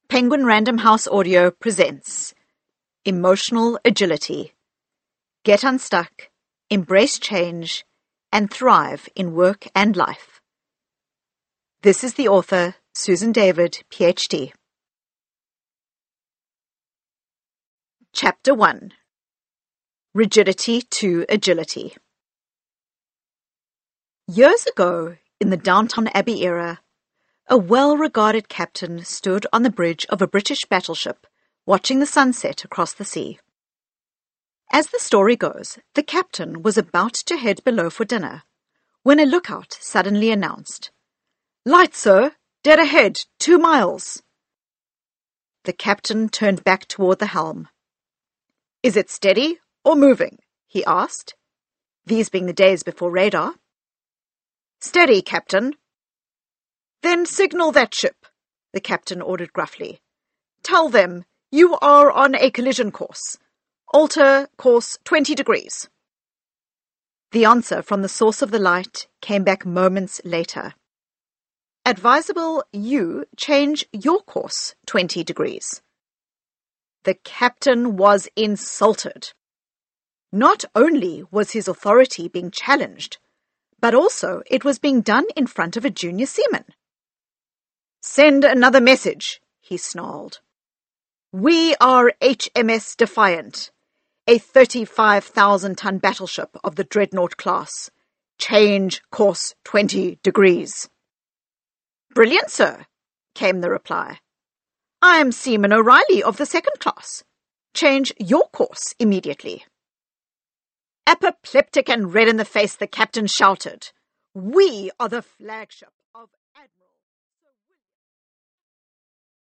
Penguin Random House Audio presents Emotional Agility. Get unstuck, embrace change, and thrive in work and life. This is the author, Susan David, PhD. Chapter 1. Rigidity to Agility. Years ago, in the Downton Abbey era, a well-regarded captain stood on the bridge of a British battleship, watching the sunset across the sea. As the story goes, the captain was about to head below for dinner, when a lookout suddenly announced, "Light, sir! Dead ahead, 2 miles!" The captain turned back toward the helm. "Is it steady or moving?" he asked, these being the days before radar. "Steady, Captain." "Then signal that ship," the captain ordered gruffly. "Tell them you are on a collision course. Alter course 20 degrees. The answer from the source of the light came back moments later. "Advisable you change your course 20 degrees. The captain was insulted. Not only was his authority being challenged, but also it was being done in front of a junior seaman. "Send another message," he snarled. "We are HMS Defiant, a 35,000-ton battleship of the Dreadnought class. Change course 20 degrees. "Brilliant, sir," came the reply. "I am Seaman O'Reilly of the second class. Change your course immediately." Apoplectic and red in the face, the captain shouted, "We are the flagship.